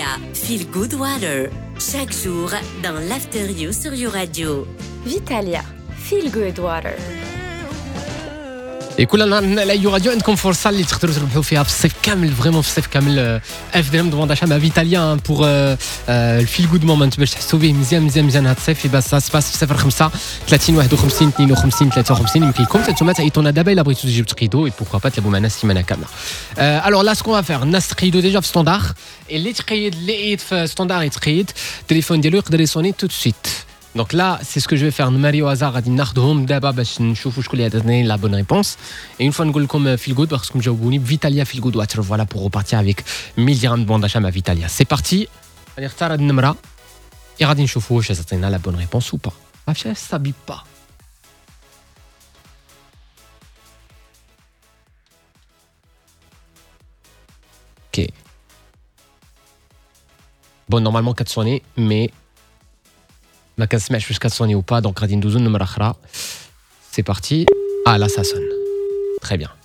Vitalia, Feel Good Water. Chaque jour dans l'After You sur You Radio. Vitalia, Feel Good Water. كل نهار على يو راديو عندكم فرصه اللي تقدروا تربحوا فيها في الصيف كامل فريمون في الصيف كامل 1000 درهم دو فونداشا مع فيتاليا بور الفيل جود مومنت باش تحسوا به مزيان هذا الصيف يبقى سا سباس في 05 30 51 52 53 يمكن لكم انتم تعيطونا دابا الا بغيتوا تجيو تقيدوا بوكو با تلعبوا معنا السيمانه كامله. الوغ لا سكون فيغ الناس تقيدوا ديجا في ستاندار اللي تقيد اللي في ستاندار يتقيد التليفون ديالو يقدر يسوني تو سويت. Donc là, c'est ce que je vais faire. Numari au hasard, غادي ناخذهم دابا باش نشوفوا شكون اللي عطاني la bonne réponse. Et une fois نقول لكم feel good parce que جاوبوني Vitalia feel good water. Voilà pour repartir avec 1000 dirhams de bon d'achat à Vitalia. C'est parti. غادي نختار هاد النمرة. Et غادي نشوفوا واش عطينا la bonne réponse ou pas. عرفتي ça bip pas. OK. Bon, normalement 4 sonnées, mais ما كنسمعش واش كتصوني ou pas donc غادي ندوزو لنمرة أخرى. C'est parti. Ah là ça sonne. Très bien.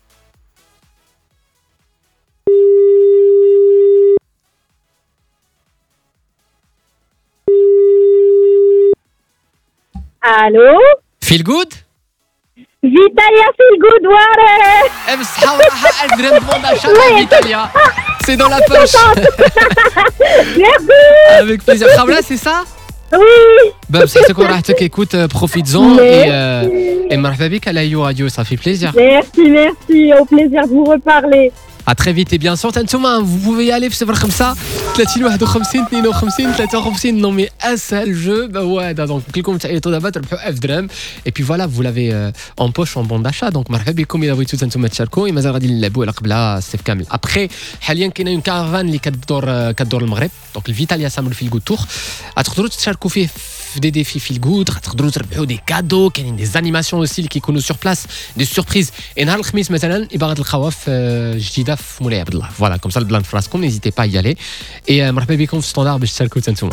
Allô? Feel good? Vitalia Feel Good Water. بصحة وراحة 1000 درهم بون d'achat مع فيتاليا. C'est dans la poche. Merci. Avec plaisir. Khabla, c'est ça? Oui. Bah, c'est quoi راحتك écoute, profites-en et marhaba bik à la You Radio, ça fait plaisir. Merci, au plaisir de vous reparler. À très vite et bien sûr انتوما vous pouvez y aller في 05 30 51 52 53 non mais un seul jeu bah ouais donc كلكم تعيطوا دابا تربحوا 1000 درهم et puis voilà vous l'avez en poche en bon d'achat donc مرحبا بكم الا بغيتوا انتوما تشاركوا مازال غادي نلعبوا على قبلها الصيف كامل ابخي حاليا كاينه اون كارفان اللي كدور المغرب دونك الفيتاليا سامر في الجود تور تقدروا تشاركوا فيه في دي ديفي في الجود تقدروا تربحوا دي كادو كاينين دي زانيماسيون اوسي اللي كيكونوا سور بلاس دي سوربريز نهار الخميس مثلا يبقى غتلقاوها في جديده في مولاي عبد الله فوالا كوم سا البلان في راسكم نيزيتي با يالي اي مرحبا بكم في ستاندار باش تشاركوا انتوما.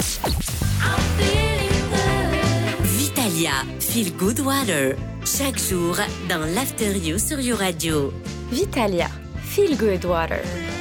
Vitalia, Feel Good Water. Chaque jour dans l'After You sur You Radio. Vitalia, Feel Good Water.